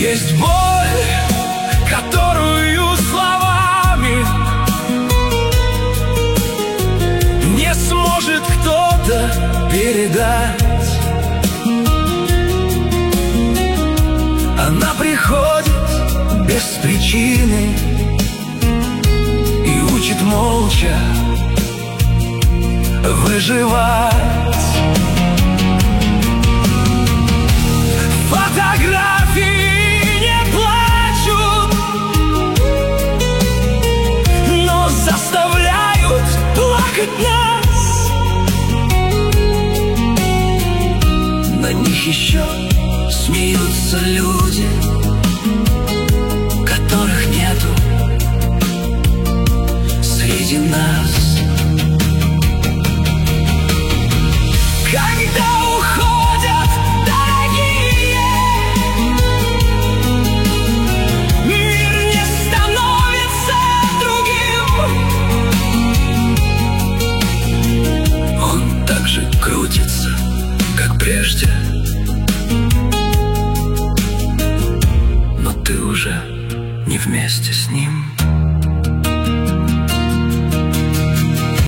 Есть боль, которую словами не сможет кто-то передать. Она приходит без причины и учит молча выживать. Фотографии не плачут, но заставляют плакать нас. На них еще смеются люди, которых нету среди нас. Когда уходят дорогие, мир не становится другим. Он так же крутится, как прежде, но ты уже не вместе с ним.